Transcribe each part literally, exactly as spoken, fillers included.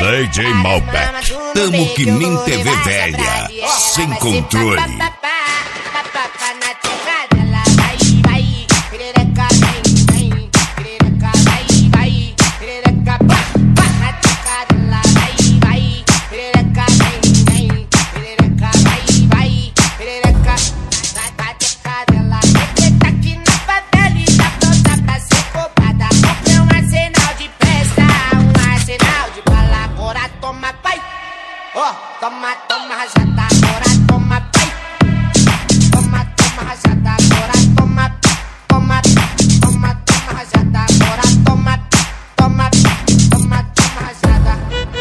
D J Malbec, tamo que nem T V velha, sem controle. Toma, toma, rajada, agora toma, pai. Toma, toma, rajada, agora toma. Toma, toma, toma, rajada, agora toma. Toma, toma, toma, rajada.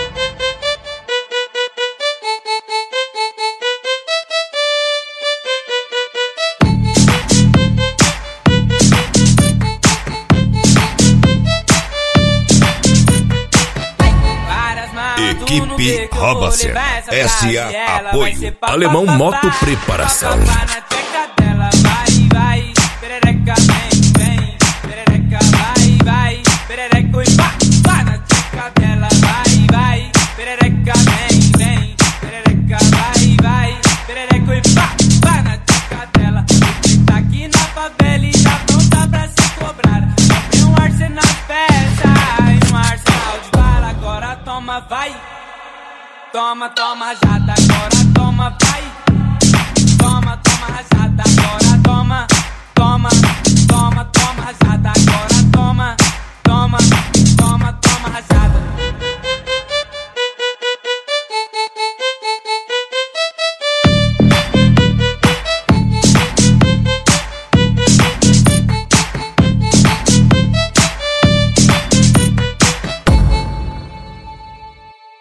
Equipe Rouba Cena, S A Apoio, Alemão Moto Preparação. Vai, toma, toma, rajada, agora toma, vai. Toma, toma, rajada, agora.